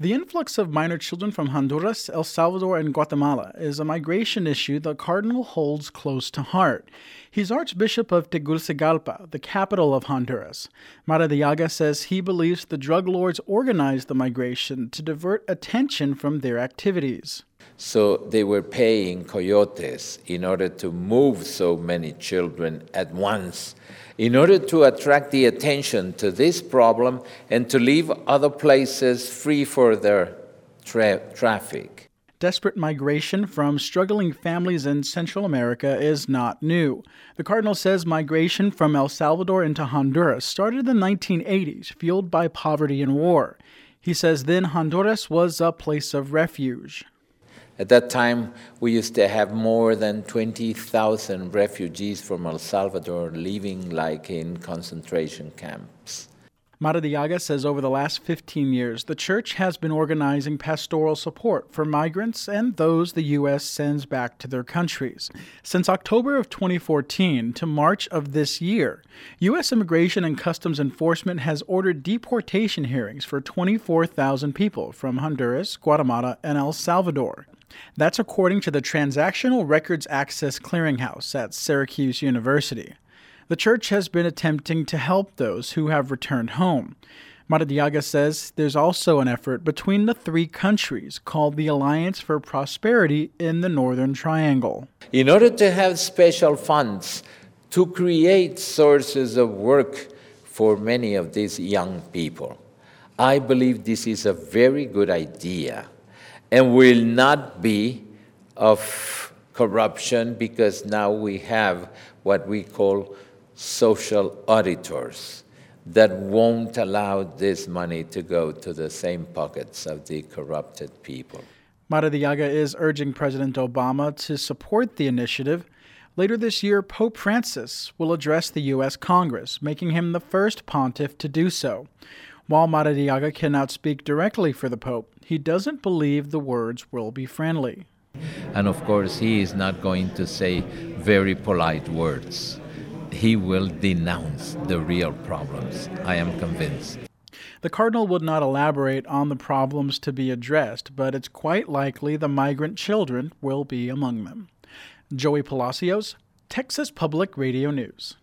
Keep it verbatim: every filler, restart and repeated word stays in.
The influx of minor children from Honduras, El Salvador, and Guatemala is a migration issue the Cardinal holds close to heart. He's Archbishop of Tegucigalpa, the capital of Honduras. Maradiaga says he believes the drug lords organized the migration to divert attention from their activities. So they were paying coyotes in order to move so many children at once, in order to attract the attention to this problem and to leave other places free for their tra- traffic. Desperate migration from struggling families in Central America is not new. The Cardinal says migration from El Salvador into Honduras started in the nineteen eighties, fueled by poverty and war. He says then Honduras was a place of refuge. At that time, we used to have more than twenty thousand refugees from El Salvador living like in concentration camps. Maradiaga says over the last fifteen years, the church has been organizing pastoral support for migrants and those the U S sends back to their countries. Since October of twenty fourteen to March of this year, U S Immigration and Customs Enforcement has ordered deportation hearings for twenty-four thousand people from Honduras, Guatemala, and El Salvador. That's according to the Transactional Records Access Clearinghouse at Syracuse University. The church has been attempting to help those who have returned home. Maradiaga says there's also an effort between the three countries called the Alliance for Prosperity in the Northern Triangle. In order to have special funds to create sources of work for many of these young people, I believe this is a very good idea and will not be of corruption, because now we have what we call social auditors that won't allow this money to go to the same pockets of the corrupted people. Maradiaga is urging President Obama to support the initiative. Later this year, Pope Francis will address the U S Congress, making him the first pontiff to do so. While Maradiaga cannot speak directly for the Pope, he doesn't believe the words will be friendly. And of course, he is not going to say very polite words. He will denounce the real problems, I am convinced. The Cardinal would not elaborate on the problems to be addressed, but it's quite likely the migrant children will be among them. Joey Palacios, Texas Public Radio News.